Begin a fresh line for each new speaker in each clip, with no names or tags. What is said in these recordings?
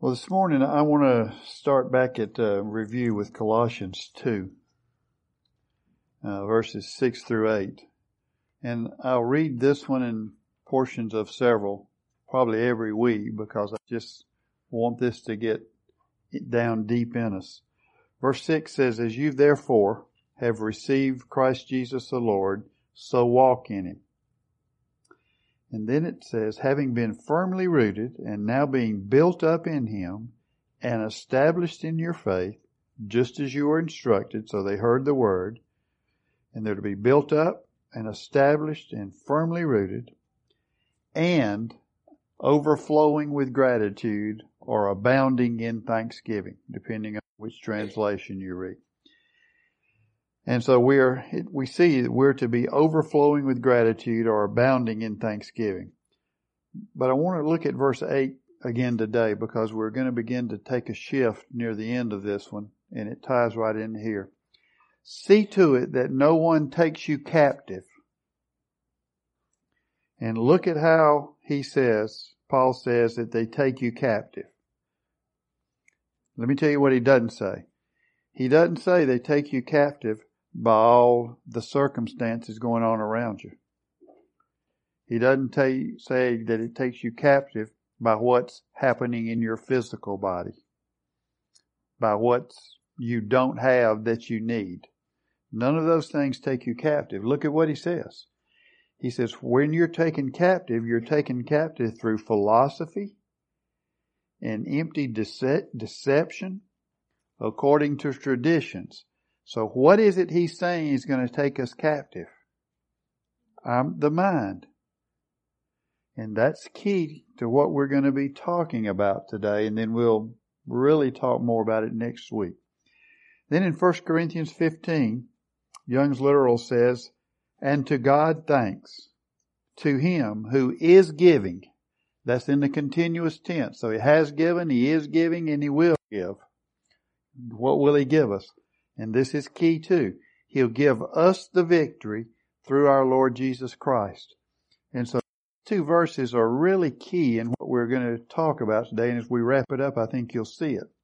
Well, this morning I want to start back at review with Colossians 2, verses 6 through 8. And I'll read this one in portions of several, probably every week, because I just want this to get down deep in us. Verse 6 says, "As you therefore have received Christ Jesus the Lord, so walk in Him." And then it says, "Having been firmly rooted and now being built up in Him and established in your faith, just as you were instructed," so they heard the word, and they're to be built up and established and firmly rooted and overflowing with gratitude or abounding in thanksgiving, depending on which translation you read. And so we see that we're to be overflowing with gratitude or abounding in thanksgiving. But I want to look at verse 8 again today, because we're going to begin to take a shift near the end of this one, and it ties right in here. "See to it that no one takes you captive." And look at how Paul says that they take you captive. Let me tell you what he doesn't say. He doesn't say they take you captive by all the circumstances going on around you. He doesn't say that it takes you captive by what's happening in your physical body, by what you don't have that you need. None of those things take you captive. Look at what he says. He says, when you're taken captive through philosophy and empty deception according to traditions. So what is it he's saying is going to take us captive? The mind. And that's key to what we're going to be talking about today, and then we'll really talk more about it next week. Then in 1 Corinthians 15, Young's Literal says, "And to God thanks, to Him who is giving." That's in the continuous tense. So He has given, He is giving, and He will give. What will He give us? And this is key too. He'll give us the victory through our Lord Jesus Christ. And so two verses are really key in what we're going to talk about today. And as we wrap it up, I think you'll see it.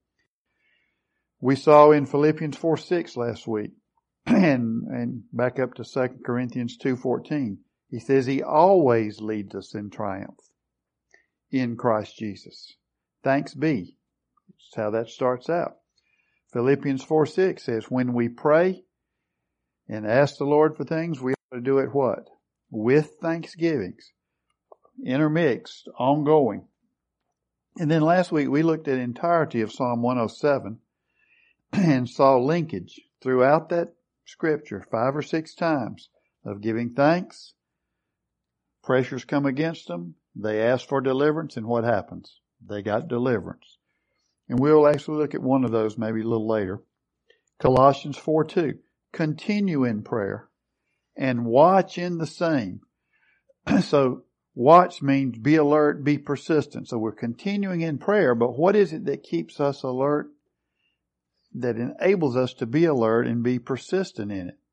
We saw in Philippians 4:6 last week, and back up to 2 Corinthians 2:14. He says He always leads us in triumph in Christ Jesus. Thanks be. That's how that starts out. Philippians 4:6 says, when we pray and ask the Lord for things, we ought to do it what? With thanksgivings. Intermixed, ongoing. And then last week we looked at the entirety of Psalm 107 and saw linkage throughout that scripture 5 or 6 times of giving thanks. Pressures come against them. They ask for deliverance, and what happens? They got deliverance. And we'll actually look at one of those maybe a little later. Colossians 4:2. Continue in prayer and watch in the same. So watch means be alert, be persistent. So we're continuing in prayer, but what is it that keeps us alert? That enables us to be alert and be persistent in it?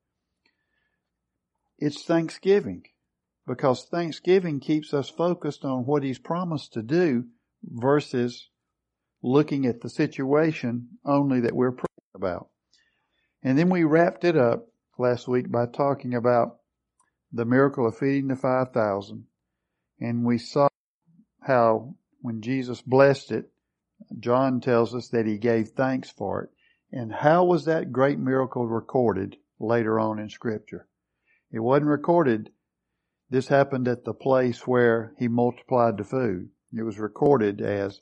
It's thanksgiving. Because thanksgiving keeps us focused on what He's promised to do versus looking at the situation only that we're praying about. And then we wrapped it up last week by talking about the miracle of feeding the 5,000. And we saw how when Jesus blessed it, John tells us that He gave thanks for it. And how was that great miracle recorded later on in Scripture? It wasn't recorded, this happened at the place where He multiplied the food. It was recorded as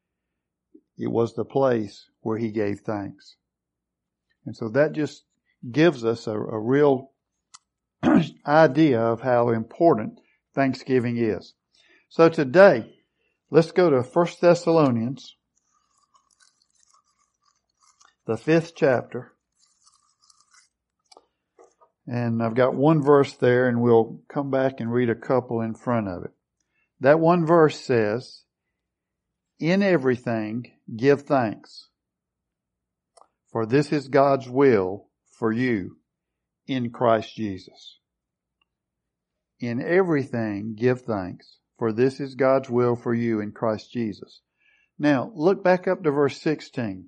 it was the place where He gave thanks. And so that just gives us a real idea of how important Thanksgiving is. So today, let's go to 1 Thessalonians, the 5th chapter. And I've got one verse there, and we'll come back and read a couple in front of it. That one verse says, "In everything give thanks, for this is God's will for you in Christ Jesus." In everything give thanks, for this is God's will for you in Christ Jesus. Now, look back up to verse 16.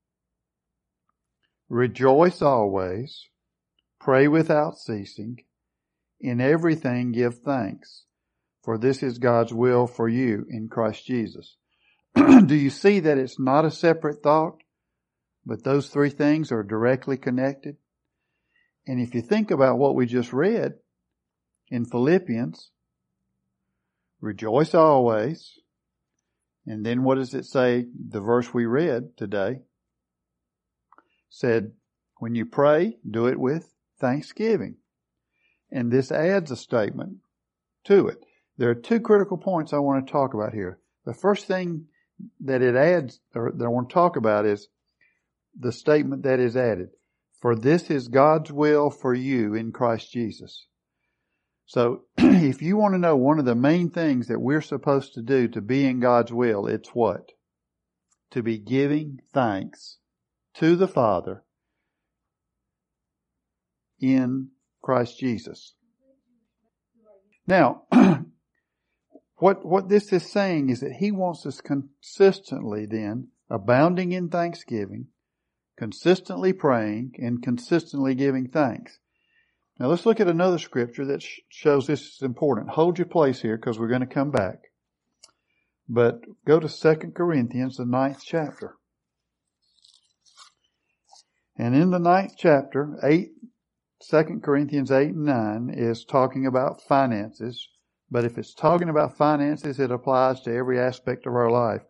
Rejoice always, pray without ceasing, in everything give thanks, for this is God's will for you in Christ Jesus. Do you see that it's not a separate thought, but those three things are directly connected? And if you think about what we just read in Philippians, rejoice always, and then what does it say? The verse we read today said, when you pray, do it with thanksgiving. And this adds a statement to it. There are two critical points I want to talk about here. The first thing that it adds, or that I want to talk about, is the statement that is added. For this is God's will for you in Christ Jesus. So, if you want to know one of the main things that we're supposed to do to be in God's will, it's what? To be giving thanks to the Father in Christ Jesus. Now, what this is saying is that He wants us consistently then abounding in thanksgiving, consistently praying, and consistently giving thanks. Now let's look at another scripture that shows this is important. Hold your place here because we're going to come back. But go to 2 Corinthians, the 9th chapter. And in the 9th chapter, 2 Corinthians 8 and 9 is talking about finances. But if it's talking about finances, it applies to every aspect of our life.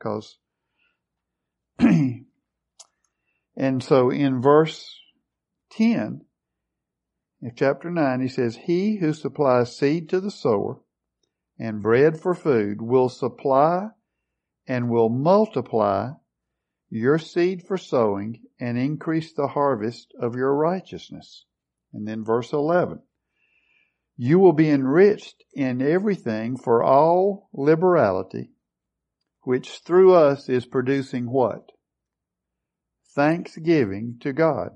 And so in verse 10, in chapter 9, he says, He who supplies seed to the sower and bread for food will supply and will multiply your seed for sowing and increase the harvest of your righteousness. And then verse 11, you will be enriched in everything for all liberality, which through us is producing what? Thanksgiving to God.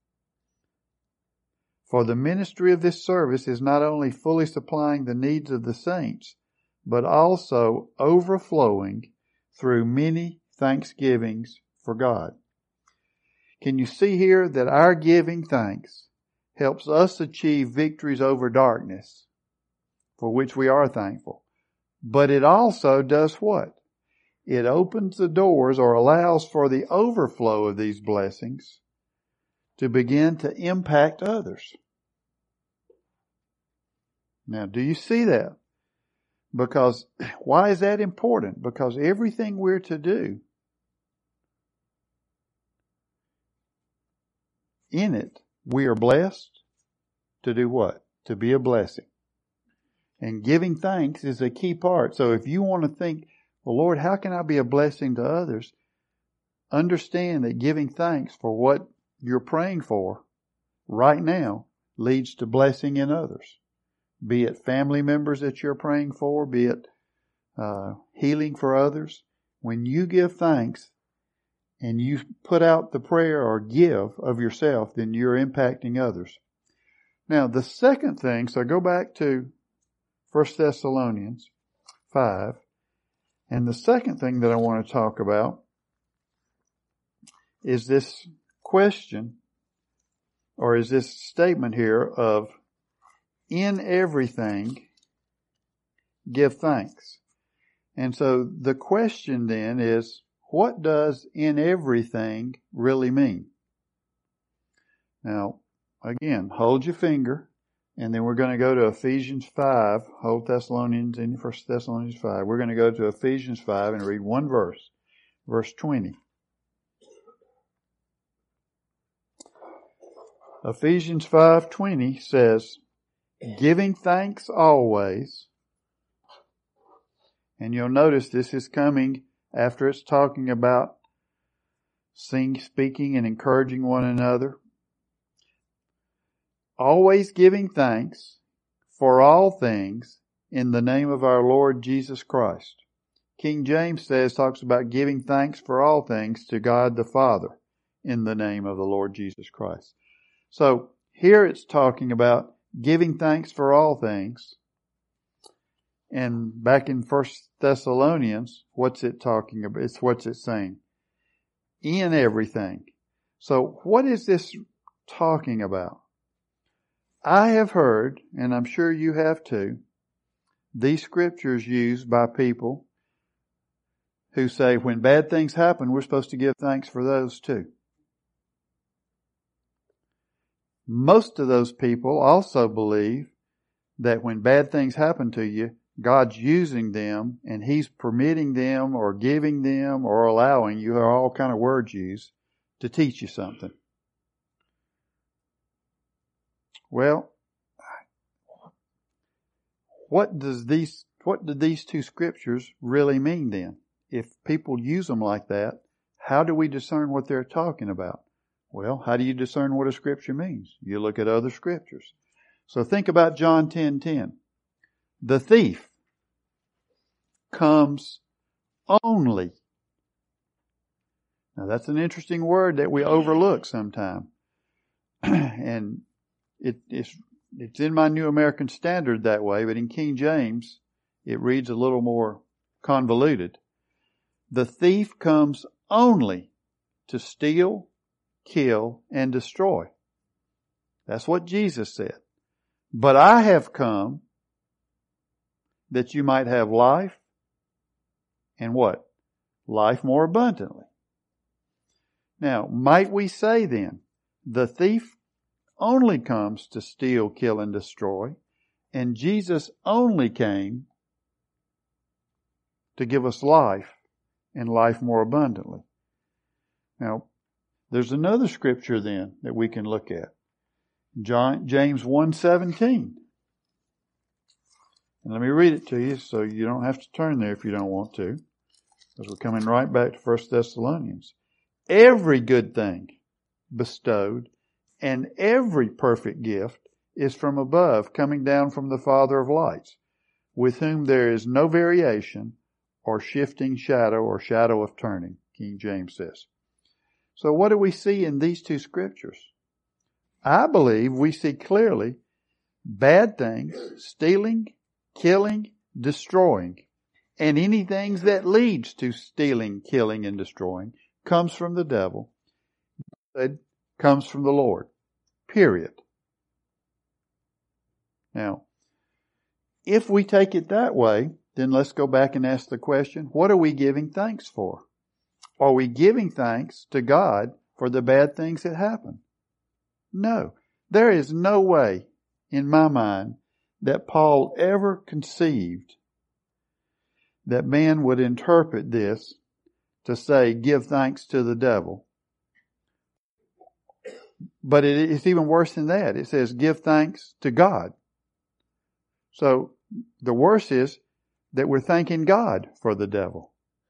For the ministry of this service is not only fully supplying the needs of the saints, but also overflowing through many thanksgivings for God. Can you see here that our giving thanks helps us achieve victories over darkness, for which we are thankful? But it also does what? It opens the doors or allows for the overflow of these blessings to begin to impact others. Now, do you see that? Because, why is that important? Because everything we're to do, in it, we are blessed to do what? To be a blessing. And giving thanks is a key part. So if you want to think, well, Lord, how can I be a blessing to others? Understand that giving thanks for what you're praying for right now leads to blessing in others. Be it family members that you're praying for, be it healing for others. When you give thanks and you put out the prayer or give of yourself, then you're impacting others. Now, the second thing, so go back to 1 Thessalonians 5. And the second thing that I want to talk about is this question, or is this statement here of, in everything, give thanks. And so the question then is, what does in everything really mean? Now, again, hold your finger, and then we're going to go to Ephesians 5, hold Thessalonians in 1 Thessalonians 5. We're going to go to Ephesians 5 and read one verse, verse 20. Ephesians 5:20 says, giving thanks always. And you'll notice this is coming after it's talking about speaking and encouraging one another. Always giving thanks for all things in the name of our Lord Jesus Christ. King James talks about giving thanks for all things to God the Father in the name of the Lord Jesus Christ. So here it's talking about giving thanks for all things. And back in 1 Thessalonians, what's it talking about? What's it saying? In everything. So what is this talking about? I have heard, and I'm sure you have too, these scriptures used by people who say when bad things happen, we're supposed to give thanks for those too. Most of those people also believe that when bad things happen to you, God's using them and He's permitting them or giving them or allowing, you are all kind of words used, to teach you something. Well, what do these two scriptures really mean then? If people use them like that, how do we discern what they're talking about? Well, how do you discern what a scripture means? You look at other scriptures. So think about John 10:10. The thief comes only. Now that's an interesting word that we overlook sometime. And it's in my New American Standard that way, but in King James, it reads a little more convoluted. The thief comes only to steal, kill, and destroy. That's what Jesus said. But I have come that you might have life and what? Life more abundantly. Now, might we say then, the thief only comes to steal, kill, and destroy, and Jesus only came to give us life and life more abundantly. Now, there's another scripture then that we can look at. James 1:17. And let me read it to you so you don't have to turn there if you don't want to, because we're coming right back to 1 Thessalonians. Every good thing bestowed and every perfect gift is from above, coming down from the Father of lights, with whom there is no variation or shifting shadow or shadow of turning, King James says. So what do we see in these two scriptures? I believe we see clearly bad things, stealing, killing, destroying, and anything that leads to stealing, killing, and destroying comes from the devil. It comes from the Lord. Period. Now, if we take it that way, then let's go back and ask the question, what are we giving thanks for? Are we giving thanks to God for the bad things that happen? No. There is no way in my mind that Paul ever conceived that man would interpret this to say, give thanks to the devil. But it's even worse than that. It says, give thanks to God. So the worst is that we're thanking God for the devil.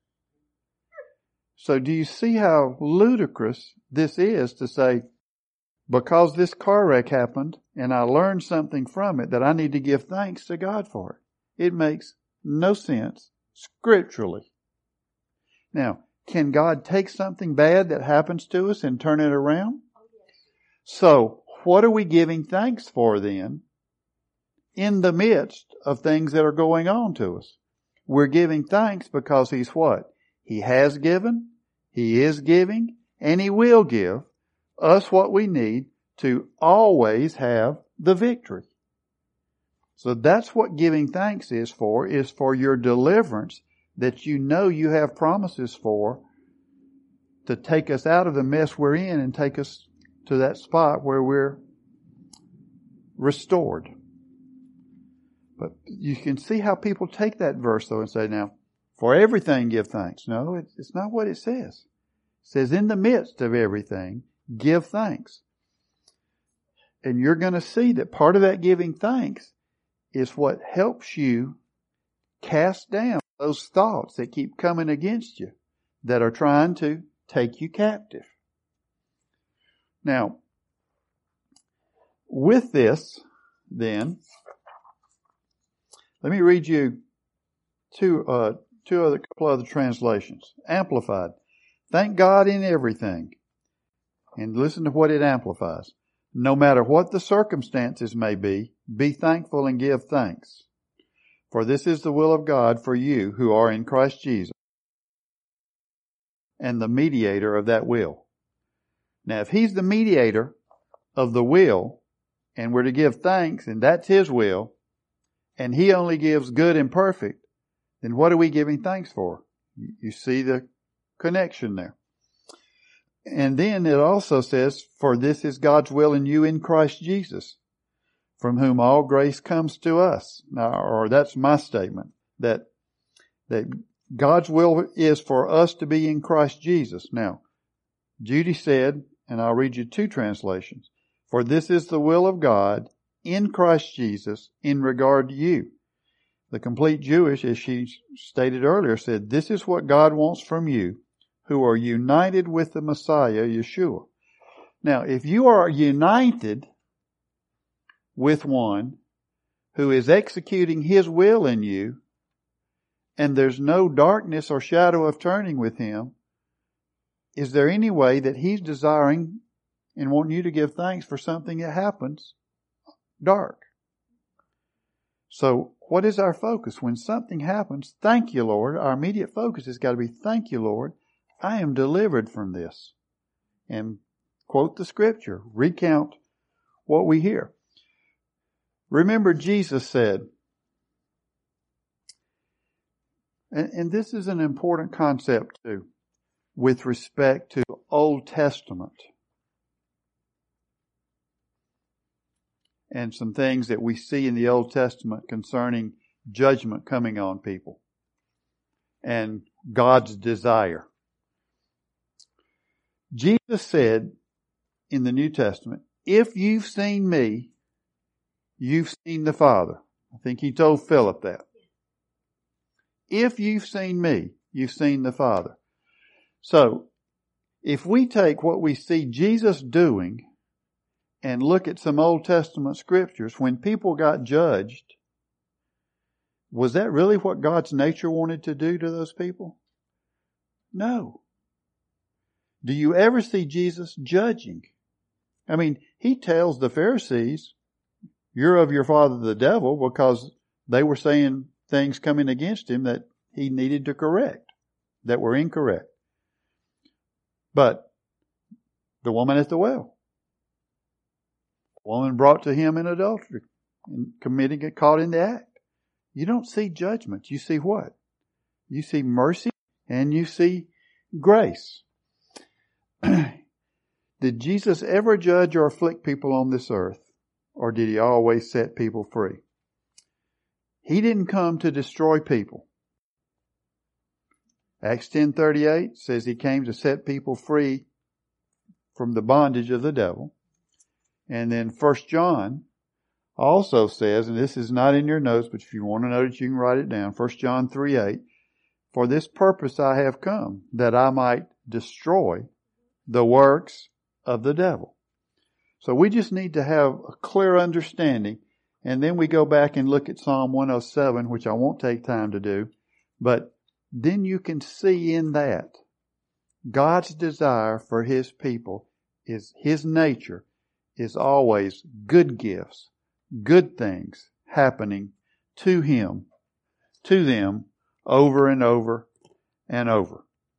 So do you see how ludicrous this is to say, because this car wreck happened and I learned something from it, that I need to give thanks to God for it? It makes no sense scripturally. Now, can God take something bad that happens to us and turn it around? So, what are we giving thanks for then in the midst of things that are going on to us? We're giving thanks because He's what? He has given, He is giving, and He will give us what we need to always have the victory. So that's what giving thanks is for your deliverance, that you know you have promises for, to take us out of the mess we're in and take us to that spot where we're restored. But you can see how people take that verse though and say, now, for everything give thanks. No, it's not what it says. It says in the midst of everything, give thanks. And you're going to see that part of that giving thanks is what helps you cast down those thoughts that keep coming against you, that are trying to take you captive. Now, with this, then, let me read you couple other translations. Amplified. Thank God in everything. And listen to what it amplifies. No matter what the circumstances may be thankful and give thanks. For this is the will of God for you who are in Christ Jesus, and the mediator of that will. Now, if He's the mediator of the will, and we're to give thanks, and that's His will, and He only gives good and perfect, then what are we giving thanks for? You see the connection there. And then it also says, for this is God's will in you in Christ Jesus, from whom all grace comes to us. Now, or that's my statement, that God's will is for us to be in Christ Jesus. Now, Judy said, and I'll read you 2 translations, for this is the will of God in Christ Jesus in regard to you. The complete Jewish, as she stated earlier, said, this is what God wants from you, who are united with the Messiah, Yeshua. Now, if you are united with one who is executing His will in you, and there's no darkness or shadow of turning with Him, is there any way that He's desiring and wanting you to give thanks for something that happens dark? So, what is our focus? When something happens, thank you, Lord. Our immediate focus has got to be, thank you, Lord. I am delivered from this. And quote the scripture. Recount what we hear. Remember, Jesus said, and this is an important concept too, with respect to Old Testament and some things that we see in the Old Testament concerning judgment coming on people and God's desire. Jesus said in the New Testament, if you've seen me, you've seen the Father. I think He told Philip that. If you've seen me, you've seen the Father. So, if we take what we see Jesus doing and look at some Old Testament scriptures, when people got judged, was that really what God's nature wanted to do to those people? No. Do you ever see Jesus judging? I mean, He tells the Pharisees, you're of your father the devil, because they were saying things coming against Him that He needed to correct, that were incorrect. But the woman at the well, woman brought to Him in adultery and committing it, caught in the act. You don't see judgment. You see what? You see mercy and you see grace. Did Jesus ever judge or afflict people on this earth? Or did He always set people free? He didn't come to destroy people. Acts 10:38 says He came to set people free from the bondage of the devil. And then 1 John also says, and this is not in your notes, but if you want to note it, you can write it down. 1 John 3:8, for this purpose I have come, that I might destroy the works of the devil. So we just need to have a clear understanding. And then we go back and look at Psalm 107, which I won't take time to do. But then you can see in that God's desire for His people is His nature is always good gifts, good things happening to Him, to them over and over and over.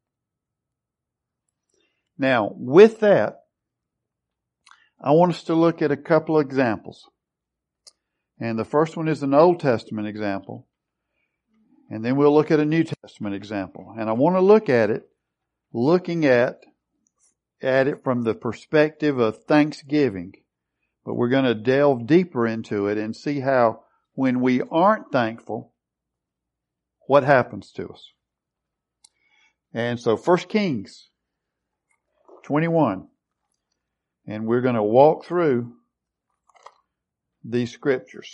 Now, with that, I want us to look at a couple of examples. And the first one is an Old Testament example. And then we'll look at a New Testament example. And I want to look at it, looking at it from the perspective of thanksgiving. But we're going to delve deeper into it and see how when we aren't thankful, what happens to us. And so 1 Kings 21. And we're going to walk through these scriptures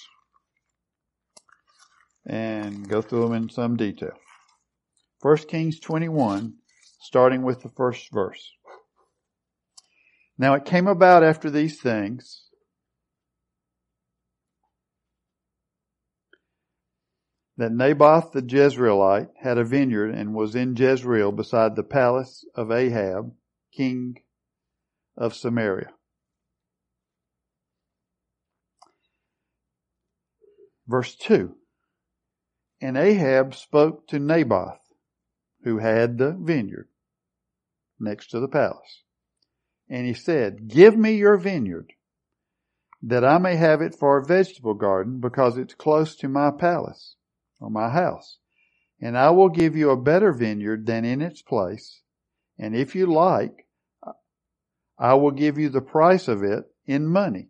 and go through them in some detail. 1 Kings 21, starting with the first verse. Now it came about after these things that Naboth the Jezreelite had a vineyard and was in Jezreel beside the palace of Ahab, king of Samaria. Verse 2. And Ahab spoke to Naboth, who had the vineyard next to the palace. And he said, "Give me your vineyard, that I may have it for a vegetable garden, because it's close to my palace," or my house. "And I will give you a better vineyard than in its place. And if you like, I will give you the price of it in money."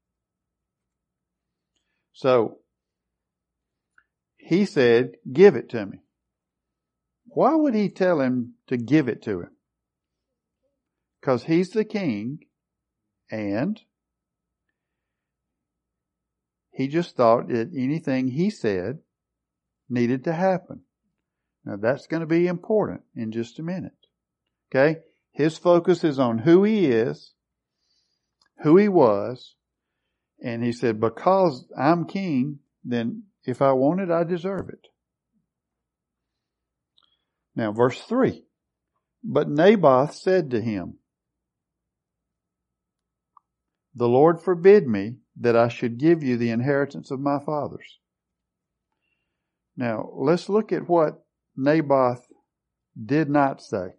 So he said, "Give it to me." Why would he tell him to give it to him? Because he's the king, and he just thought that anything he said needed to happen. Now that's going to be important in just a minute. Okay? His focus is on who he is, who he was, and he said, because I'm king, then if I want it, I deserve it. Now verse 3. But Naboth said to him, "The Lord forbid me that I should give you the inheritance of my fathers." Now let's look at what Naboth did not say.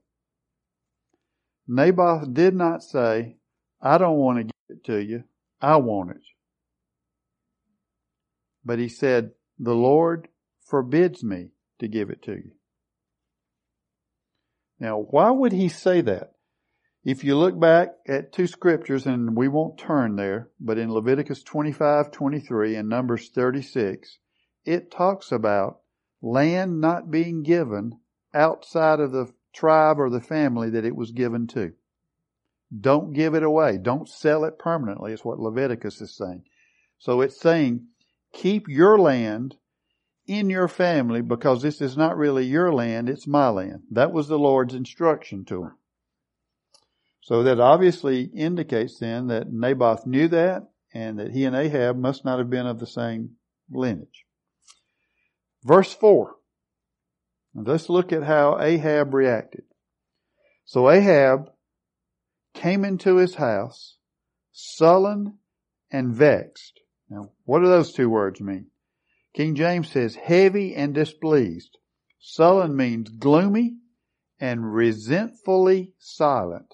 Naboth did not say, "I don't want to give it to you. I want it." But he said, "The Lord forbids me to give it to you." Now, why would he say that? If you look back at two scriptures, and we won't turn there, but in Leviticus 25:23 and Numbers 36, it talks about land not being given outside of the tribe or the family that it was given to. Don't give it away. Don't sell it permanently, is what Leviticus is saying. So it's saying, keep your land in your family, because this is not really your land, it's my land. That was the Lord's instruction to him. So that obviously indicates then that Naboth knew that, and that he and Ahab must not have been of the same lineage. Verse 4. Let's look at how Ahab reacted. So Ahab came into his house, sullen and vexed. Now, what do those two words mean? King James says heavy and displeased. Sullen means gloomy and resentfully silent.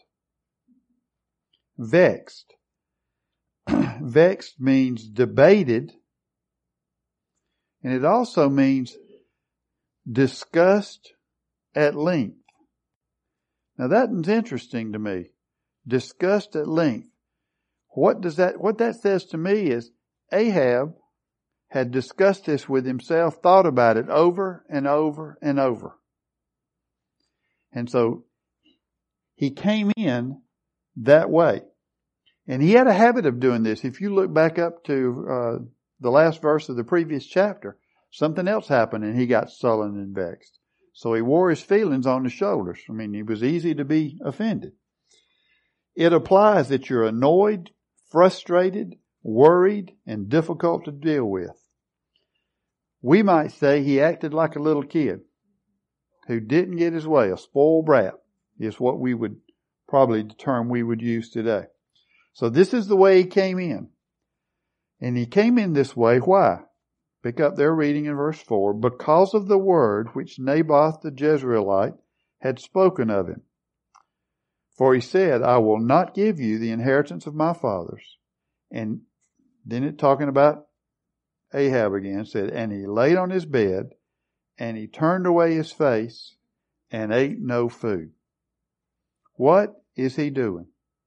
Vexed. Vexed means debated, and it also means discussed at length. Now that's interesting to me. Discussed at length. What that says to me is Ahab had discussed this with himself, thought about it over and over and over. And so he came in that way. And he had a habit of doing this. If you look back up to the last verse of the previous chapter, something else happened and he got sullen and vexed. So he wore his feelings on his shoulders. I mean, it was easy to be offended. It applies that you're annoyed, frustrated, worried, and difficult to deal with. We might say he acted like a little kid who didn't get his way. A spoiled brat is what we would probably the term we would use today. So this is the way he came in. And he came in this way. Why? Pick up their reading in verse 4. Because of the word which Naboth the Jezreelite had spoken of him. For he said, "I will not give you the inheritance of my fathers." And then it talking about Ahab again, said, "And he laid on his bed, and he turned away his face, and ate no food." What is he doing?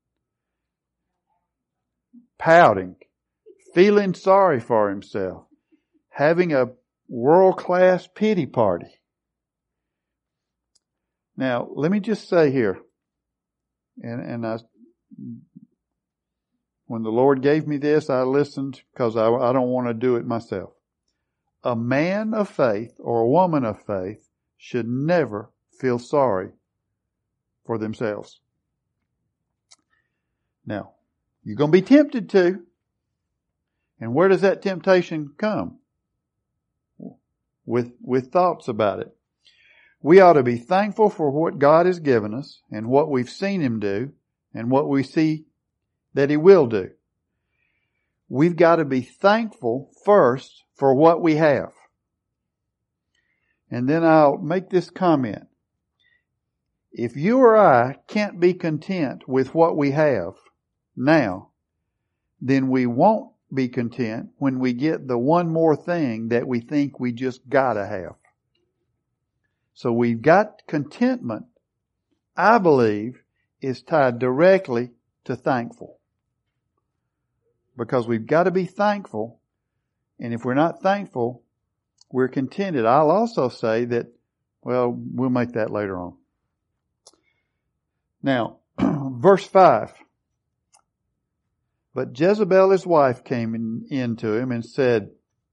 Pouting, feeling sorry for himself, having a world-class pity party. Now, let me just say here, when the Lord gave me this, I listened because I don't want to do it myself. A man of faith or a woman of faith should never feel sorry for themselves. Now, you're going to be tempted to. And where does that temptation come? With thoughts about it. We ought to be thankful for what God has given us and what we've seen Him do and what we see that He will do. We've got to be thankful first for what we have. And then I'll make this comment. If you or I can't be content with what we have now, then we won't be content when we get the one more thing that we think we just gotta have. So we've got contentment, I believe, is tied directly to thankful. Because we've got to be thankful, and if we're not thankful, we're contented. I'll also say that, well, we'll make that later on. Now, verse 5. But Jezebel, his wife, came into him and said,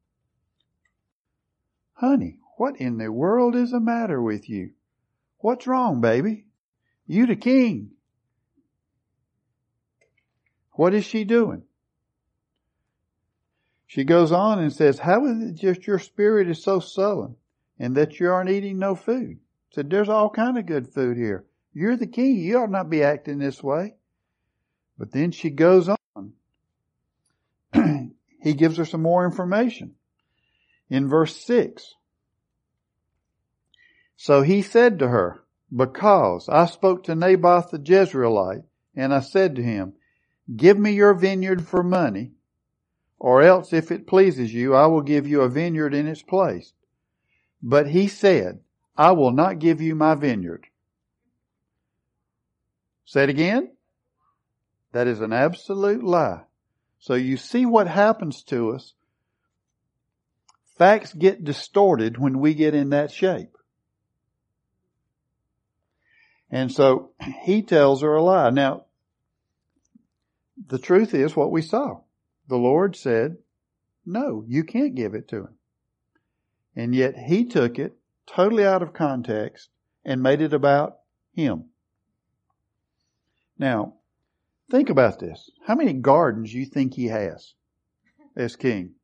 "Honey, what in the world is the matter with you? What's wrong, baby? You the king." What is she doing? She goes on and says, "How is it just your spirit is so sullen and that you aren't eating no food?" Said, "There's all kind of good food here. You're the king. You ought not be acting this way." But then she goes on. He gives her some more information. In verse 6. So he said to her, "Because I spoke to Naboth the Jezreelite, and I said to him, 'Give me your vineyard for money, or else if it pleases you, I will give you a vineyard in its place.' But he said, 'I will not give you my vineyard.'" Say it again. That is an absolute lie. So you see what happens to us. Facts get distorted when we get in that shape. And so he tells her a lie. Now, the truth is what we saw. The Lord said, "No, you can't give it to him." And yet he took it totally out of context and made it about him. Now, think about this. How many gardens do you think he has as king?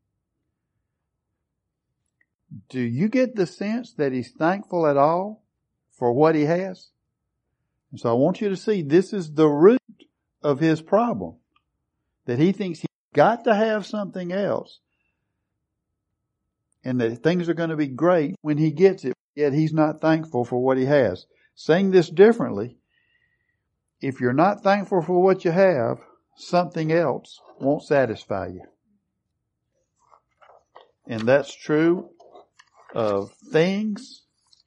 Do you get the sense that he's thankful at all for what he has? And so I want you to see this is the root of his problem. That he thinks he's got to have something else. And that things are going to be great when he gets it. Yet he's not thankful for what he has. Saying this differently, if you're not thankful for what you have, something else won't satisfy you. And that's true of things.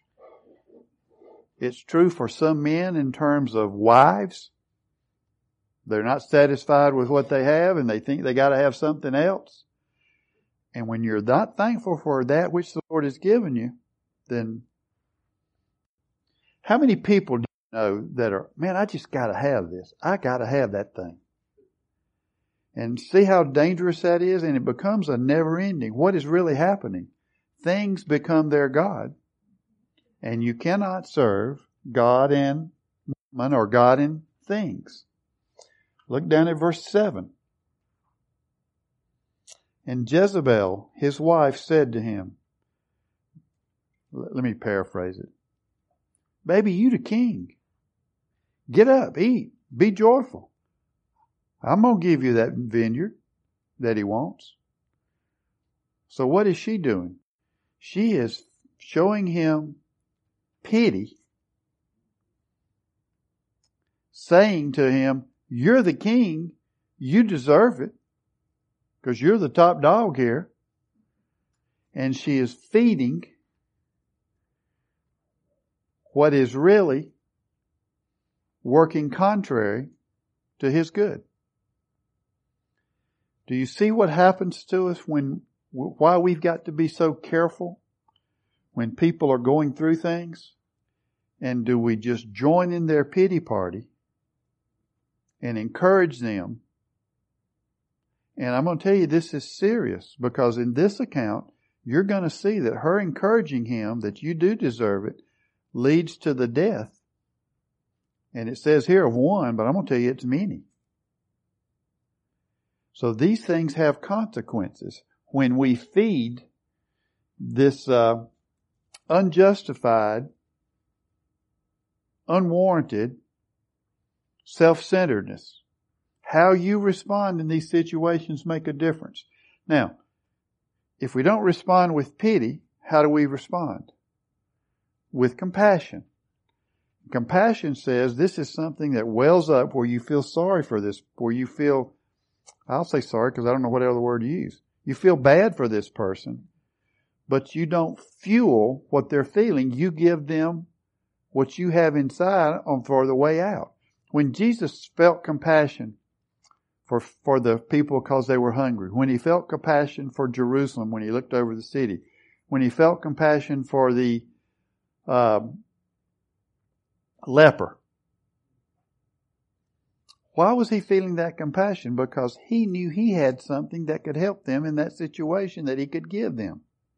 It's true for some men in terms of wives. They're not satisfied with what they have and they think they got to have something else. And when you're not thankful for that which the Lord has given you, then how many people do you know that are, "Man, I just got to have this. I got to have that thing." And see how dangerous that is? And it becomes a never ending. What is really happening? Things become their God. And you cannot serve God and woman or God and things. Look down at verse 7. And Jezebel, his wife, said to him, let me paraphrase it. "Baby, you the king. Get up, eat, be joyful. I'm going to give you that vineyard that he wants." So what is she doing? She is showing him pity, saying to him, "You're the king. You deserve it because you're the top dog here." And she is feeding what is really working contrary to his good. Do you see what happens to us why we've got to be so careful when people are going through things? And do we just join in their pity party and encourage them? And I'm going to tell you this is serious, because in this account, you're going to see that her encouraging him that you do deserve it leads to the death. And it says here of one, but I'm going to tell you it's many. So these things have consequences. When we feed this unjustified, unwarranted self-centeredness, how you respond in these situations make a difference. Now, if we don't respond with pity, how do we respond? with compassion. Compassion says this is something that wells up where you feel sorry for this, where you feel, I'll say sorry because I don't know what other word to use. You feel bad for this person, but you don't fuel what they're feeling. You give them what you have inside for the way out. When Jesus felt compassion for the people because they were hungry, when he felt compassion for Jerusalem when he looked over the city, when he felt compassion for the leper, why was he feeling that compassion? Because he knew he had something that could help them in that situation that he could give them.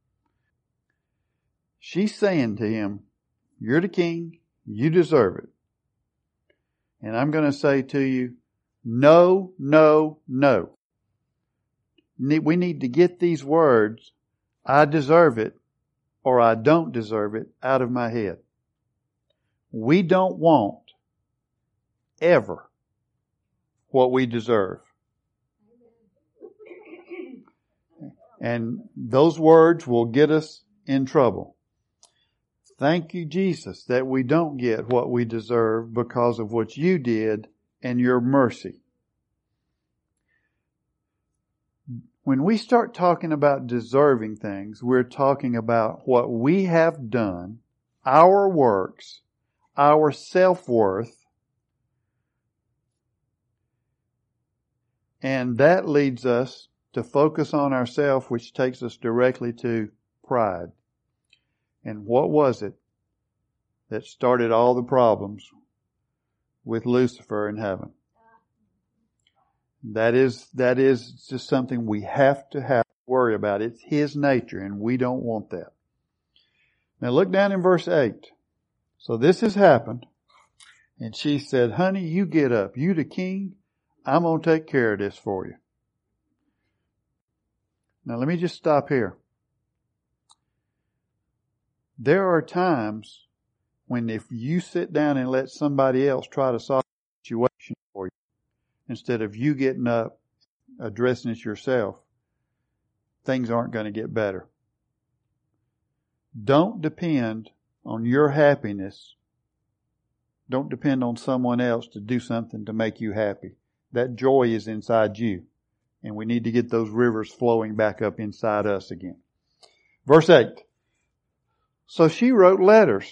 She's saying to him, you're the king, you deserve it. And I'm going to say to you, no, no, no. We need to get these words, I deserve it or I don't deserve it, out of my head. We don't want ever what we deserve. And those words will get us in trouble. Thank you, Jesus, that we don't get what we deserve because of what you did and your mercy. When we start talking about deserving things, we're talking about what we have done, our works, our self-worth, and that leads us to focus on ourselves, which takes us directly to pride. And what was it that started all the problems with Lucifer in heaven? That is just something we have to worry about. It's his nature, and we don't want that. Now look down in verse 8. So this has happened, and she said, honey, you get up. You the king. I'm going to take care of this for you. Now let me just stop here. There are times when if you sit down and let somebody else try to solve the situation for you, instead of you getting up, addressing it yourself, things aren't going to get better. Don't depend on your happiness. Don't depend on someone else to do something to make you happy. That joy is inside you. And we need to get those rivers flowing back up inside us again. Verse 8. So she wrote letters.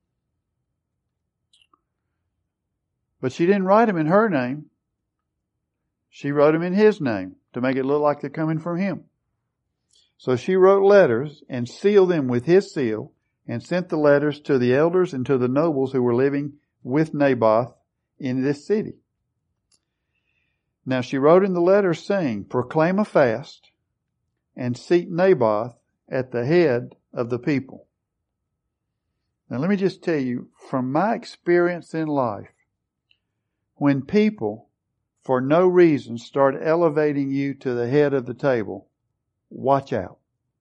But she didn't write them in her name. She wrote them in his name to make it look like they're coming from him. So she wrote letters and sealed them with his seal and sent the letters to the elders and to the nobles who were living with Naboth in this city. Now she wrote in the letters saying, proclaim a fast and seat Naboth at the head of the people. Now let me just tell you, from my experience in life, when people, for no reason, start elevating you to the head of the table, watch out.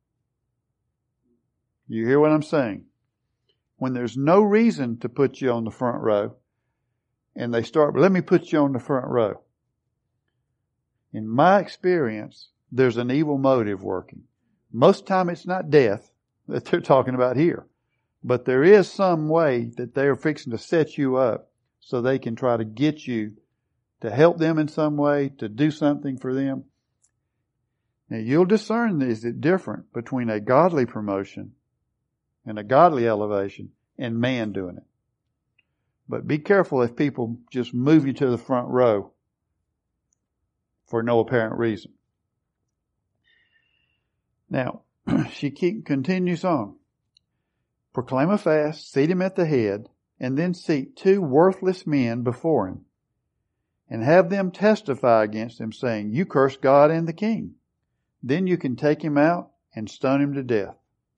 You hear what I'm saying? When there's no reason to put you on the front row, and they start, let me put you on the front row. In my experience, there's an evil motive working. Most time it's not death that they're talking about here. But there is some way that they're fixing to set you up so they can try to get you to help them in some way, to do something for them. Now you'll discern, is it different between a godly promotion and a godly elevation and man doing it. But be careful if people just move you to the front row for no apparent reason. Now, she continues on. Proclaim a fast, seat him at the head, and then seat 2 worthless men before him, and have them testify against him, saying, you curse God and the king. Then you can take him out and stone him to death.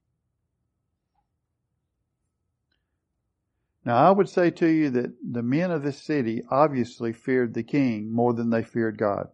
Now I would say to you that the men of this city obviously feared the king more than they feared God.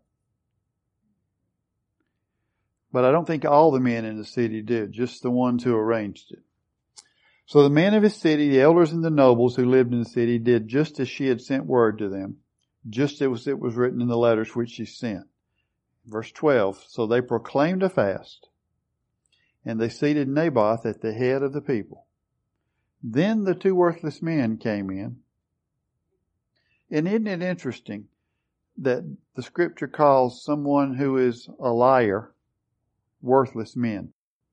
But I don't think all the men in the city did, just the ones who arranged it. So the men of his city, the elders and the nobles who lived in the city, did just as she had sent word to them, just as it was written in the letters which she sent. Verse 12, so they proclaimed a fast, and they seated Naboth at the head of the people. Then the two worthless men came in. And isn't it interesting that the scripture calls someone who is a liar worthless men?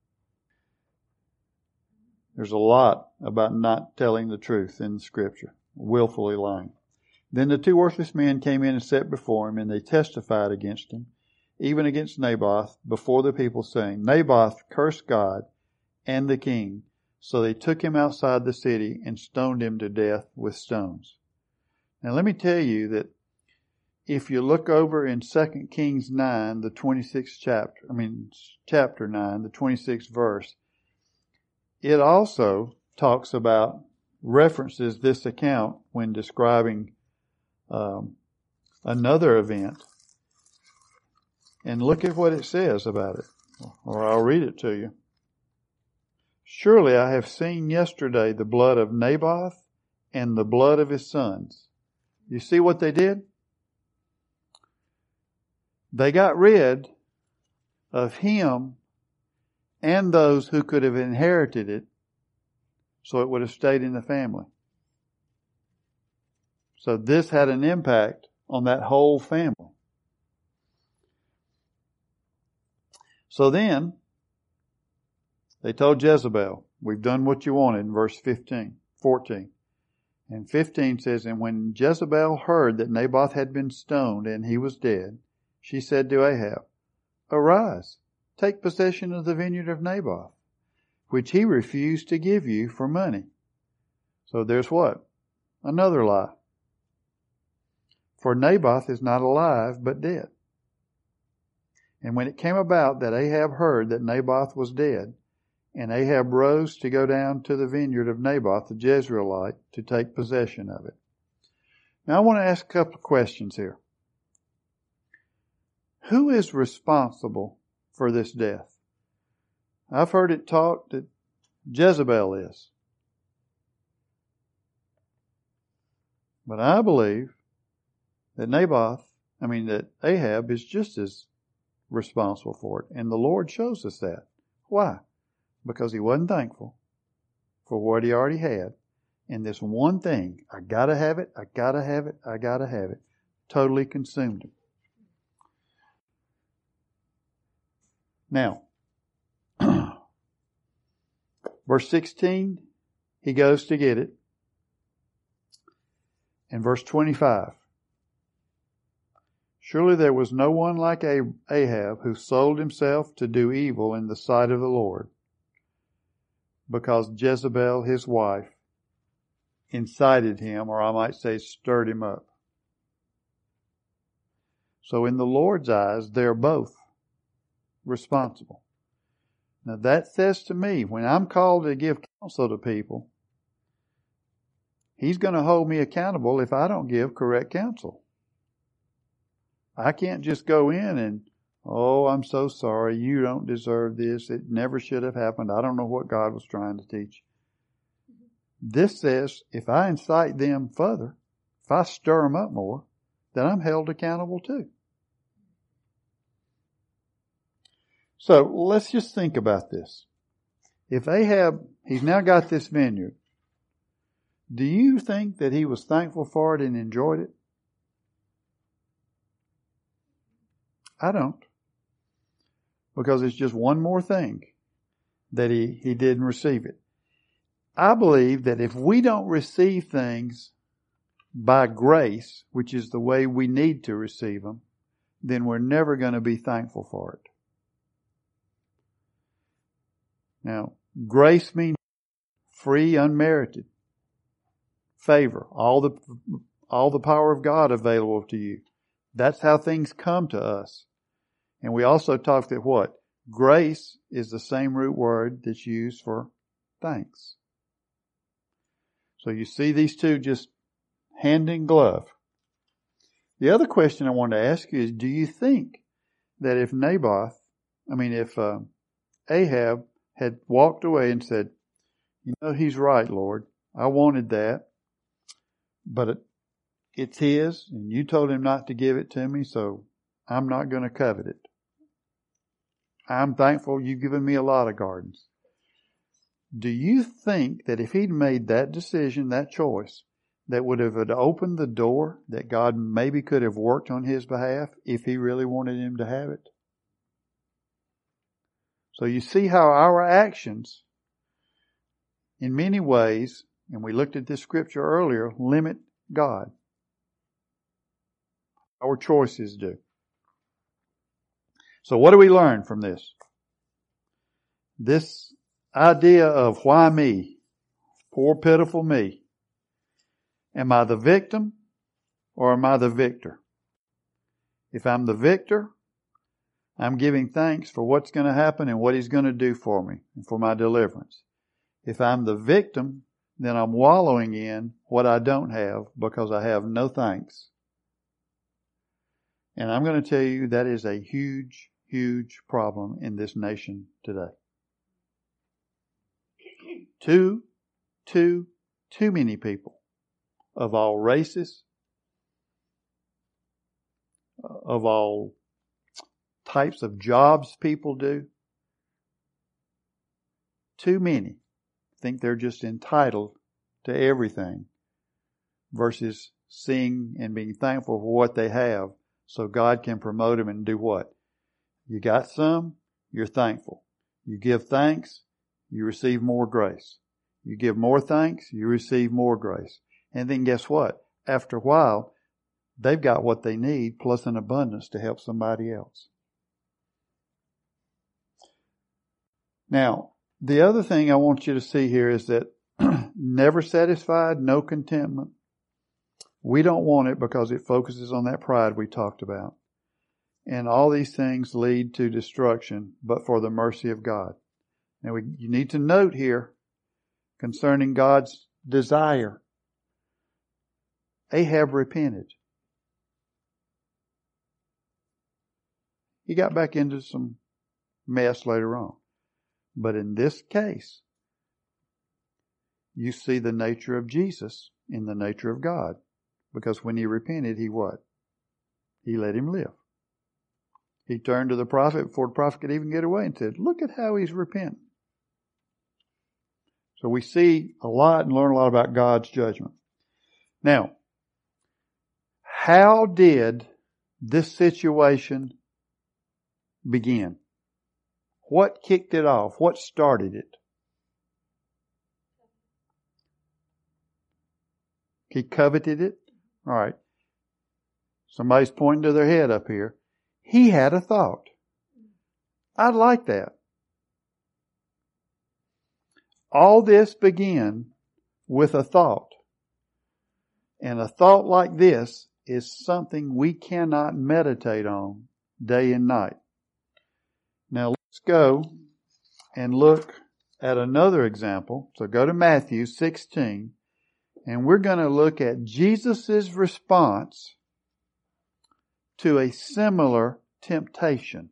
There's a lot about not telling the truth in the scripture, willfully lying. Then the two worthless men came in and sat before him, and they testified against him, even against Naboth, before the people, saying, Naboth cursed God and the king. So they took him outside the city and stoned him to death with stones. Now let me tell you that if you look over in 2 Kings 9, the 26th chapter 9, the 26th verse, it also talks about, references this account when describing another event. And look at what it says about it, or I'll read it to you. Surely I have seen yesterday the blood of Naboth and the blood of his sons. You see what they did? They got rid of him and those who could have inherited it, so it would have stayed in the family. So this had an impact on that whole family. So then, they told Jezebel, we've done what you wanted, in verse 14. And 15 says, And when Jezebel heard that Naboth had been stoned and he was dead, she said to Ahab, Arise, take possession of the vineyard of Naboth, which he refused to give you for money. So there's what? Another lie. For Naboth is not alive, but dead. And when it came about that Ahab heard that Naboth was dead, and Ahab rose to go down to the vineyard of Naboth the Jezreelite to take possession of it. Now I want to ask a couple of questions here. Who is responsible for this death? I've heard it taught that Jezebel is. But I believe that that Ahab is just as responsible for it. And the Lord shows us that. Why? Because he wasn't thankful for what he already had. And this one thing, I gotta have it, totally consumed him. Now, verse 16, he goes to get it. And verse 25, Surely there was no one like Ahab who sold himself to do evil in the sight of the Lord, because Jezebel, his wife, incited him, or I might say stirred him up. So in the Lord's eyes, they're both responsible. Now that says to me, when I'm called to give counsel to people, He's going to hold me accountable if I don't give correct counsel. I can't just go in and, I'm so sorry, you don't deserve this, it never should have happened, I don't know what God was trying to teach. This says, if I incite them further, if I stir them up more, then I'm held accountable too. So let's just think about this. If Ahab, he's now got this vineyard, do you think that he was thankful for it and enjoyed it? I don't. Because it's just one more thing that he didn't receive it. I believe that if we don't receive things by grace, which is the way we need to receive them, then we're never going to be thankful for it. Now, grace means free, unmerited favor, all the power of God available to you. That's how things come to us. And we also talked that what? Grace is the same root word that's used for thanks. So you see these two just hand in glove. The other question I want to ask you is, do you think that if Ahab had walked away and said, he's right, Lord, I wanted that, but it's his, and you told him not to give it to me, so I'm not going to covet it. I'm thankful you've given me a lot of gardens. Do you think that if he'd made that decision, that choice, that would have opened the door that God maybe could have worked on his behalf if he really wanted him to have it? So you see how our actions, in many ways, and we looked at this scripture earlier, limit God. Our choices do. So what do we learn from this? This idea of why me? Poor pitiful me. Am I the victim or am I the victor? If I'm the victor, I'm giving thanks for what's going to happen and what he's going to do for me and for my deliverance. If I'm the victim, then I'm wallowing in what I don't have because I have no thanks. And I'm going to tell you that is a huge, huge problem in this nation today. Too many people of all races, of all types of jobs people do. Too many think they're just entitled to everything versus seeing and being thankful for what they have so God can promote them and do what? You got some, you're thankful. You give thanks, you receive more grace. You give more thanks, you receive more grace. And then guess what? After a while, they've got what they need plus an abundance to help somebody else. Now, the other thing I want you to see here is that never satisfied, no contentment. We don't want it because it focuses on that pride we talked about. And all these things lead to destruction, but for the mercy of God. Now, you need to note here concerning God's desire. Ahab repented. He got back into some mess later on. But in this case, you see the nature of Jesus in the nature of God. Because when he repented, he what? He let him live. He turned to the prophet before the prophet could even get away and said, look at how he's repenting. So we see a lot and learn a lot about God's judgment. Now, how did this situation begin? What kicked it off? What started it? He coveted it? All right. Somebody's pointing to their head up here. He had a thought. I'd like that. All this began with a thought. And a thought like this is something we cannot meditate on day and night. Now let's go and look at another example. So go to Matthew 16, and we're going to look at Jesus' response to a similar temptation.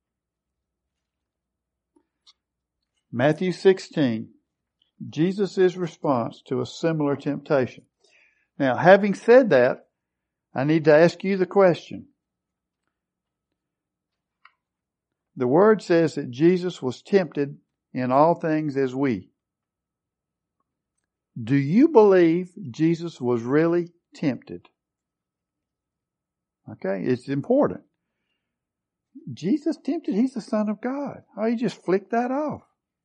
Matthew 16, Jesus' response to a similar temptation. Now, having said that, I need to ask you the question. The Word says that Jesus was tempted in all things as we. Do you believe Jesus was really tempted? Okay, it's important. Jesus tempted, He's the Son of God. Oh, you just flick that off.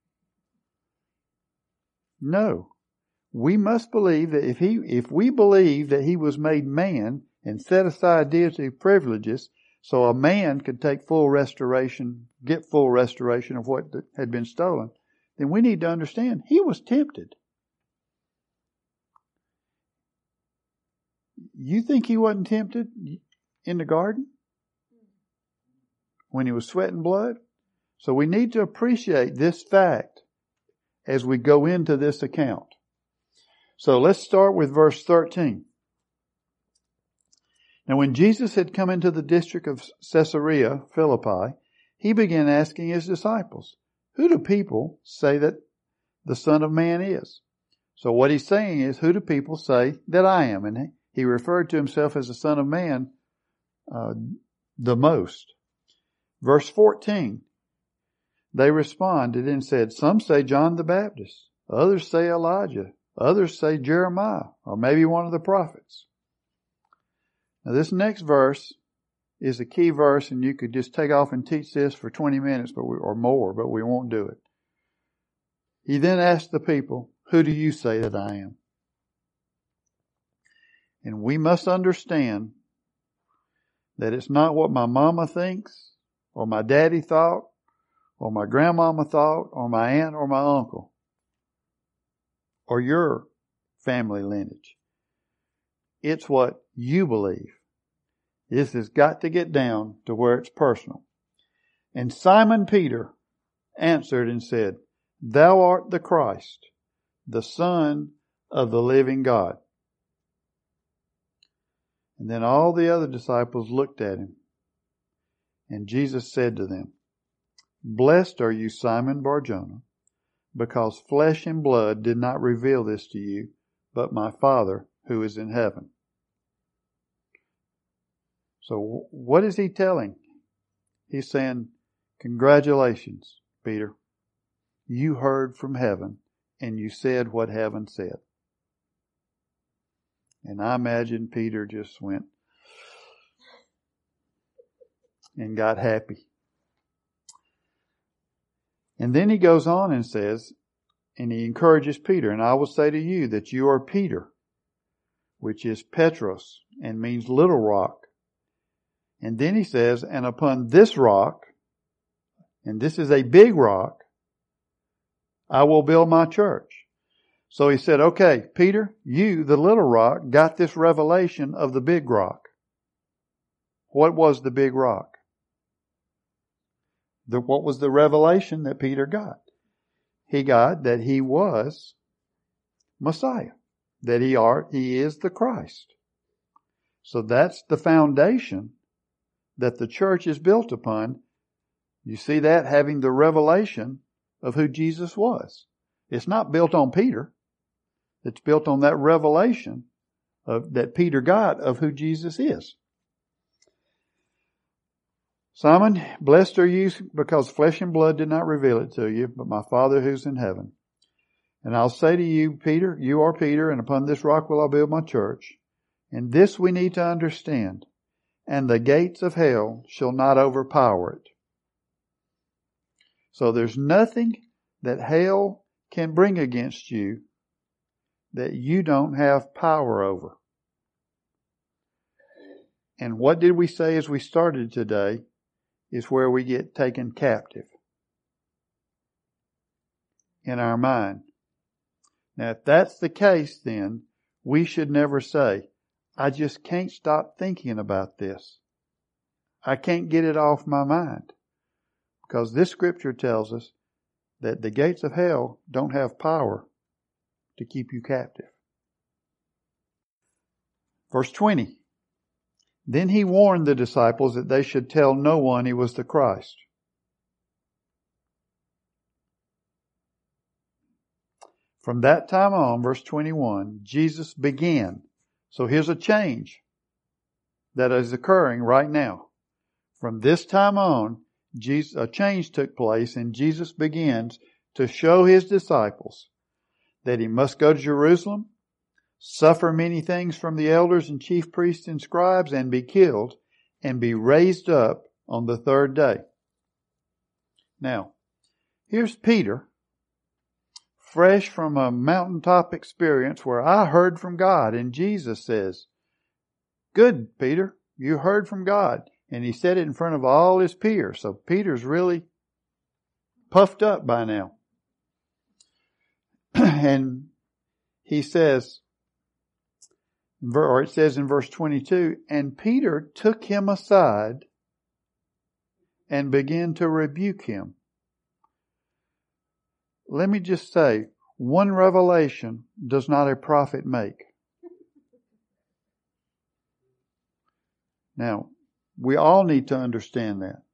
No. We must believe that if we believe that He was made man and set aside deity privileges so a man could take full restoration, get full restoration of what had been stolen, then we need to understand He was tempted. You think He wasn't tempted in the garden when He was sweating blood? So we need to appreciate this fact as we go into this account. So let's start with verse 13. Now when Jesus had come into the district of Caesarea Philippi, He began asking His disciples, who do people say that the Son of Man is? So what He's saying is, who do people say that I am? And He referred to Himself as the Son of Man the most. Verse 14. They responded and said, some say John the Baptist, others say Elijah, others say Jeremiah, or maybe one of the prophets. Now this next verse is a key verse, and you could just take off and teach this for 20 minutes or more, but we won't do it. He then asked the people, who do you say that I am? And we must understand that it's not what my mama thinks, or my daddy thought, or my grandmama thought, or my aunt, or my uncle, or your family lineage. It's what you believe. This has got to get down to where it's personal. And Simon Peter answered and said, Thou art the Christ, the Son of the living God. And then all the other disciples looked at him. And Jesus said to them, Blessed are you, Simon Bar-Jonah, because flesh and blood did not reveal this to you, but my Father who is in heaven. So what is he telling? He's saying, congratulations, Peter. You heard from heaven and you said what heaven said. And I imagine Peter just went and got happy. And then he goes on and says, and he encourages Peter, and I will say to you that you are Peter, which is Petros and means little rock. And then he says, and upon this rock, and this is a big rock, I will build my church. So he said, okay, Peter, you, the little rock, got this revelation of the big rock. What was the big rock? What was the revelation that Peter got? He got that he was Messiah, that he is the Christ. So that's the foundation that the church is built upon. You see that having the revelation of who Jesus was. It's not built on Peter. It's built on that revelation that Peter got of who Jesus is. Simon, blessed are you because flesh and blood did not reveal it to you, but my Father who's in heaven. And I'll say to you, Peter, you are Peter, and upon this rock will I build my church. And this we need to understand. And the gates of hell shall not overpower it. So there's nothing that hell can bring against you that you don't have power over. And what did we say as we started today is where we get taken captive in our mind. Now, if that's the case, then we should never say, I just can't stop thinking about this. I can't get it off my mind. Because this scripture tells us that the gates of hell don't have power to keep you captive. Verse 20. Then he warned the disciples that they should tell no one he was the Christ. From that time on, verse 21, Jesus began. So here's a change that is occurring right now. From this time on, a change took place, and Jesus begins to show his disciples that he must go to Jerusalem, suffer many things from the elders and chief priests and scribes, and be killed, and be raised up on the third day. Now, here's Peter, fresh from a mountaintop experience where I heard from God, and Jesus says, good, Peter, you heard from God. And he said it in front of all his peers. So Peter's really puffed up by now. And he says, or it says in verse 22, and Peter took him aside and began to rebuke him. Let me just say, one revelation does not a prophet make. Now, we all need to understand that.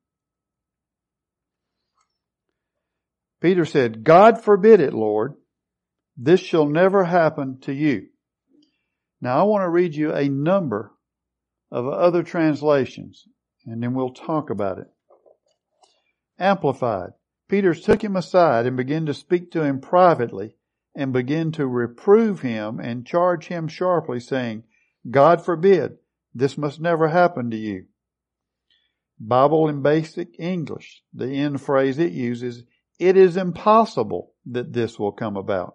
Peter said, God forbid it, Lord. This shall never happen to you. Now I want to read you a number of other translations, and then we'll talk about it. Amplified. Peter took him aside and began to speak to him privately and began to reprove him and charge him sharply, saying, God forbid, this must never happen to you. Bible in Basic English, the end phrase it uses, it is impossible that this will come about.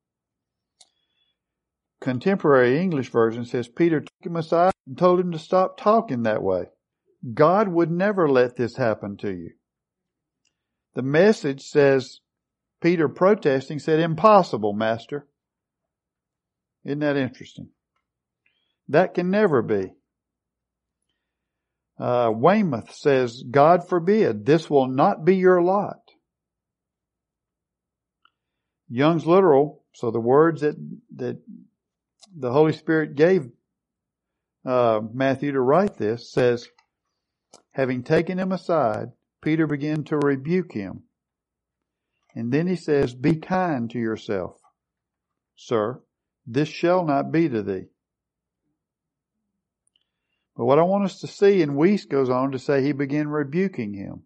Contemporary English version says Peter took him aside and told him to stop talking that way. God would never let this happen to you. The Message says, Peter protesting said, impossible, Master. Isn't that interesting? That can never be. Weymouth says, God forbid, this will not be your lot. Young's Literal, so the words that the Holy Spirit gave Matthew to write this, says, having taken him aside, Peter began to rebuke him. And then he says, be kind to yourself, sir. This shall not be to thee. But what I want us to see, and Weiss goes on to say he began rebuking him.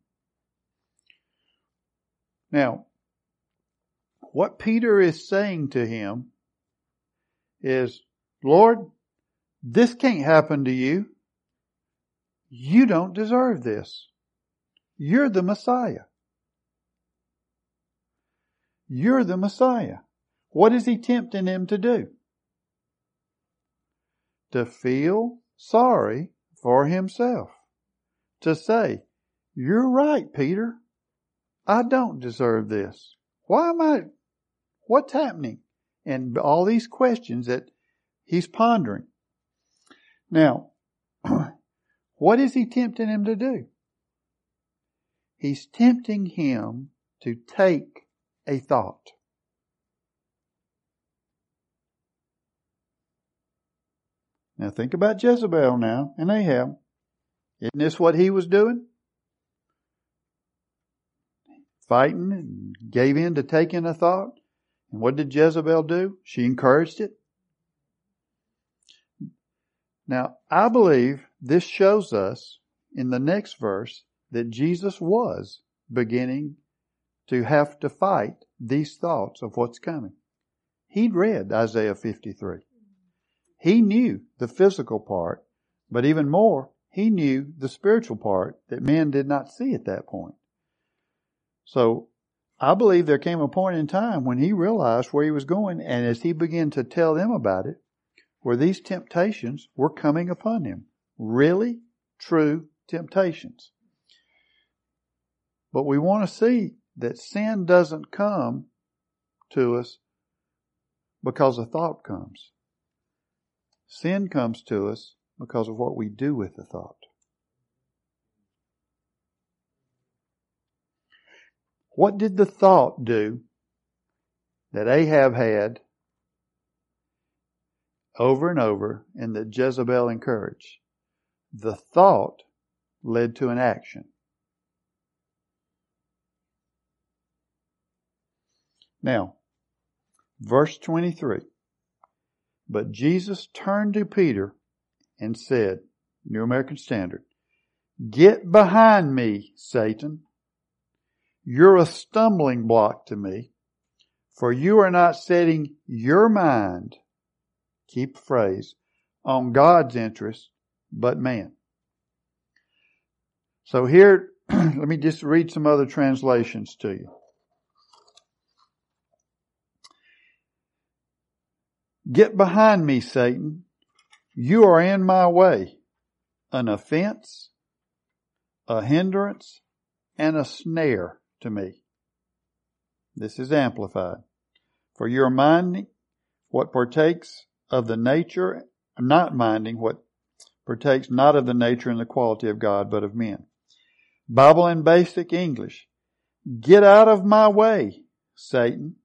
Now, what Peter is saying to him is, Lord, this can't happen to you. You don't deserve this. You're the Messiah. You're the Messiah. What is he tempting him to do? To feel sorry for himself. To say, you're right, Peter. I don't deserve this. What's happening? And all these questions that he's pondering. Now, what is he tempting him to do? He's tempting him to take a thought. Now think about Jezebel now and Ahab. Isn't this what he was doing? Fighting and gave in to taking a thought. And what did Jezebel do? She encouraged it. Now, I believe this shows us in the next verse that Jesus was beginning to have to fight these thoughts of what's coming. He'd read Isaiah 53. He knew the physical part, but even more, he knew the spiritual part that men did not see at that point. So, I believe there came a point in time when he realized where he was going, and as he began to tell them about it, where these temptations were coming upon him. Really true temptations. But we want to see that sin doesn't come to us because a thought comes. Sin comes to us because of what we do with the thought. What did the thought do that Ahab had over and over and that Jezebel encouraged? The thought led to an action. Now, verse 23. But Jesus turned to Peter and said, New American Standard, get behind me, Satan. You're a stumbling block to me, for you are not setting your mind, keep the phrase, on God's interest, but man. So here, let me just read some other translations to you. Get behind me, Satan. You are in my way. An offense, a hindrance, and a snare to me. This is amplified. For you're minding what partakes of the nature, not minding what partakes not of the nature and the quality of God, but of men. Bible in Basic English. Get out of my way, Satan.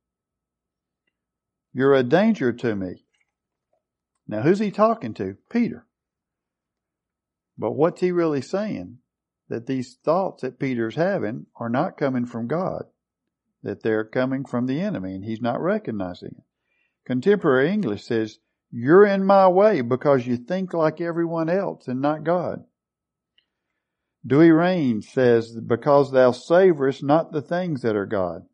You're a danger to me. Now who's he talking to? Peter. But what's he really saying? That these thoughts that Peter's having are not coming from God. That they're coming from the enemy and he's not recognizing it. Contemporary English says, you're in my way because you think like everyone else and not God. Dewey Raines says, because thou savorest not the things that are God.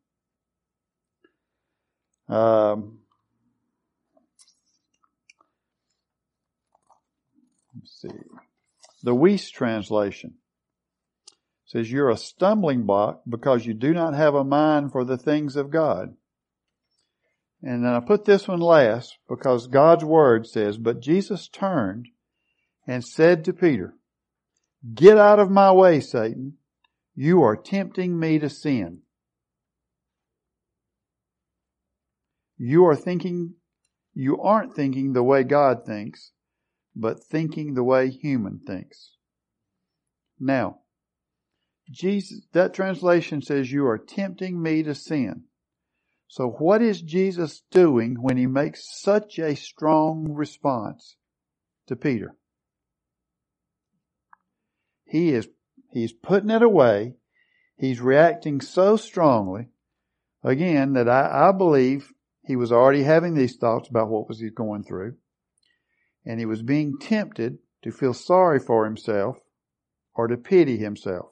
Let's see. The Weiss translation says, you're a stumbling block because you do not have a mind for the things of God. And then I put this one last because God's word says, but Jesus turned and said to Peter, get out of my way, Satan. You are tempting me to sin. You aren't thinking the way God thinks, but thinking the way human thinks. Now, that translation says you are tempting me to sin. So what is Jesus doing when he makes such a strong response to Peter? He's putting it away. He's reacting so strongly, again, that I believe he was already having these thoughts about what was he going through. And he was being tempted to feel sorry for himself or to pity himself.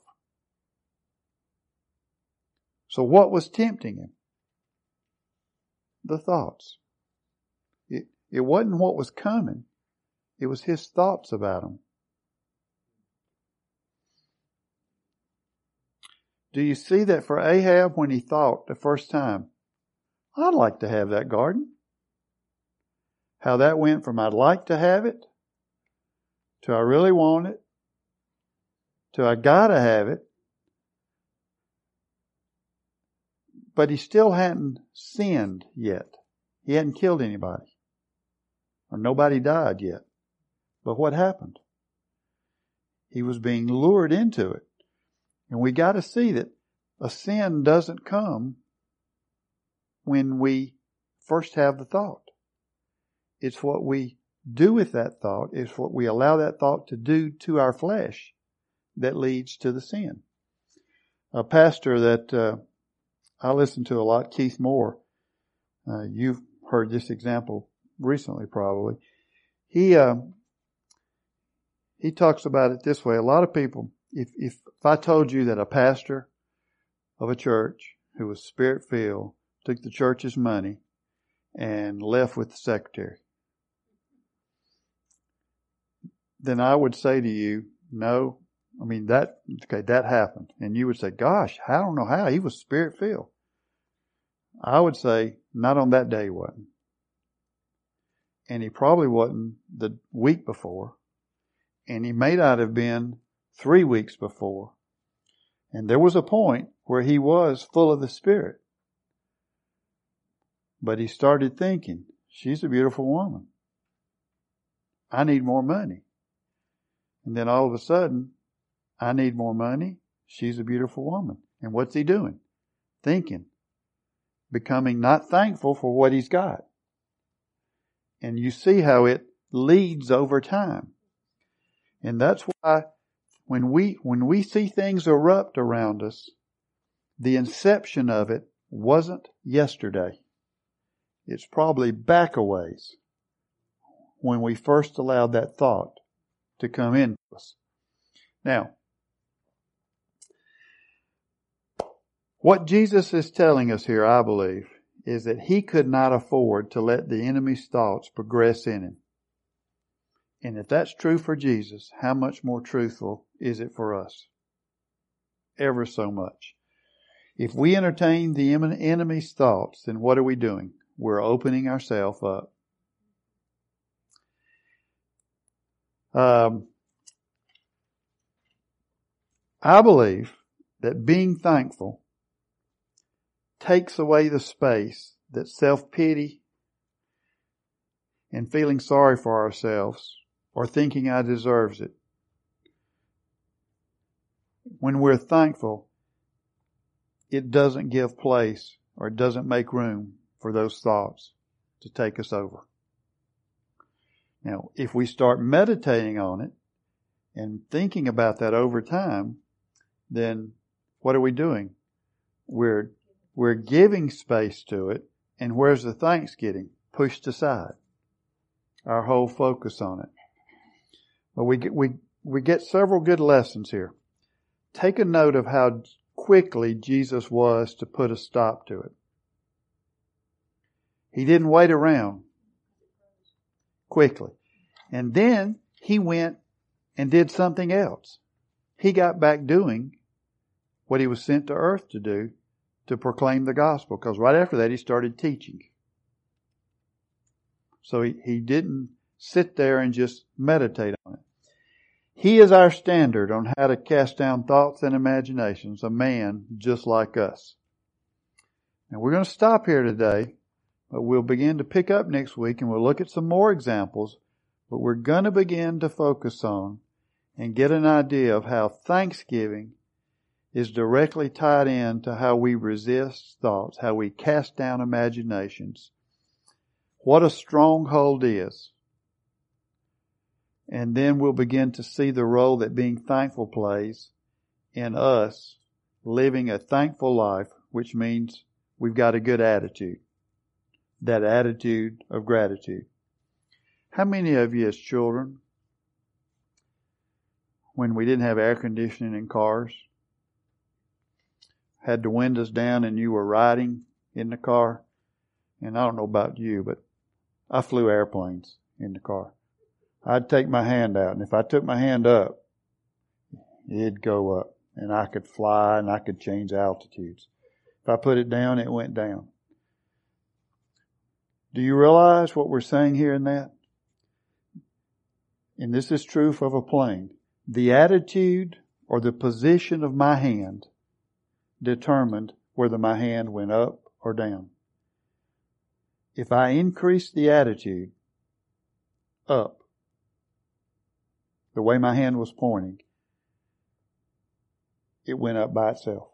So what was tempting him? The thoughts. It wasn't what was coming. It was his thoughts about him. Do you see that for Ahab when he thought the first time, I'd like to have that garden? How that went from I'd like to have it to I really want it to I gotta have it. But he still hadn't sinned yet. He hadn't killed anybody. Or nobody died yet. But what happened? He was being lured into it. And we got to see that a sin doesn't come when we first have the thought. It's what we do with that thought. It's what we allow that thought to do to our flesh that leads to the sin. A pastor that I listen to a lot, Keith Moore. You've heard this example recently, probably. He talks about it this way. A lot of people, if I told you that a pastor of a church who was Spirit-filled took the church's money and left with the secretary, then I would say to you, no. I mean, that happened. And you would say, gosh, I don't know how. He was Spirit-filled. I would say, not on that day he wasn't. And he probably wasn't the week before. And he may not have been 3 weeks before. And there was a point where he was full of the Spirit. But he started thinking, she's a beautiful woman. I need more money. And then all of a sudden, I need more money. She's a beautiful woman. And what's he doing? Thinking. Becoming not thankful for what he's got. And you see how it leads over time. And that's why when we see things erupt around us, the inception of it wasn't yesterday. It's probably back a ways when we first allowed that thought to come into us. Now, what Jesus is telling us here, I believe, is that he could not afford to let the enemy's thoughts progress in him. And if that's true for Jesus, how much more truthful is it for us? Ever so much. If we entertain the enemy's thoughts, then what are we doing? We're opening ourselves up. I believe that being thankful takes away the space that self-pity and feeling sorry for ourselves or thinking I deserves it. When we're thankful, it doesn't give place or it doesn't make room for those thoughts to take us over. Now, if we start meditating on it and thinking about that over time, then what are we doing? We're giving space to it, and where's the thanks getting? Pushed aside. Our whole focus on it. But we get several good lessons here. take a note of how quickly Jesus was to put a stop to it. He didn't wait around. Quickly. And then he went and did something else. He got back doing what he was sent to earth to do, to proclaim the gospel. Because right after that he started teaching. So he didn't sit there and just meditate on it. He is our standard on how to cast down thoughts and imaginations, a man just like us. And we're going to stop here today, but we'll begin to pick up next week and we'll look at some more examples, but we're going to begin to focus on and get an idea of how thanksgiving is directly tied in to how we resist thoughts, how we cast down imaginations, what a stronghold is. And then we'll begin to see the role that being thankful plays in us living a thankful life, which means we've got a good attitude. That attitude of gratitude. How many of you as children, when we didn't have air conditioning in cars, had the windows down and you were riding in the car? And I don't know about you, but I flew airplanes in the car. I'd take my hand out, and if I took my hand up, it'd go up, and I could fly and I could change altitudes. If I put it down, it went down. Do you realize what we're saying here in that? And this is true of a plane. The attitude or the position of my hand determined whether my hand went up or down. If I increase the attitude up, the way my hand was pointing, it went up by itself.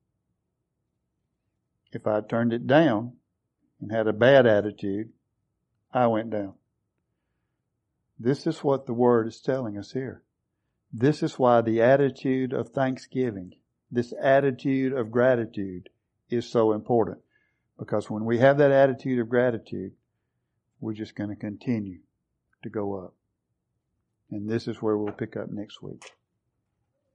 If I turned it down and had a bad attitude, I went down. This is what the Word is telling us here. This is why the attitude of thanksgiving, this attitude of gratitude is so important. Because when we have that attitude of gratitude, we're just going to continue to go up. And this is where we'll pick up next week.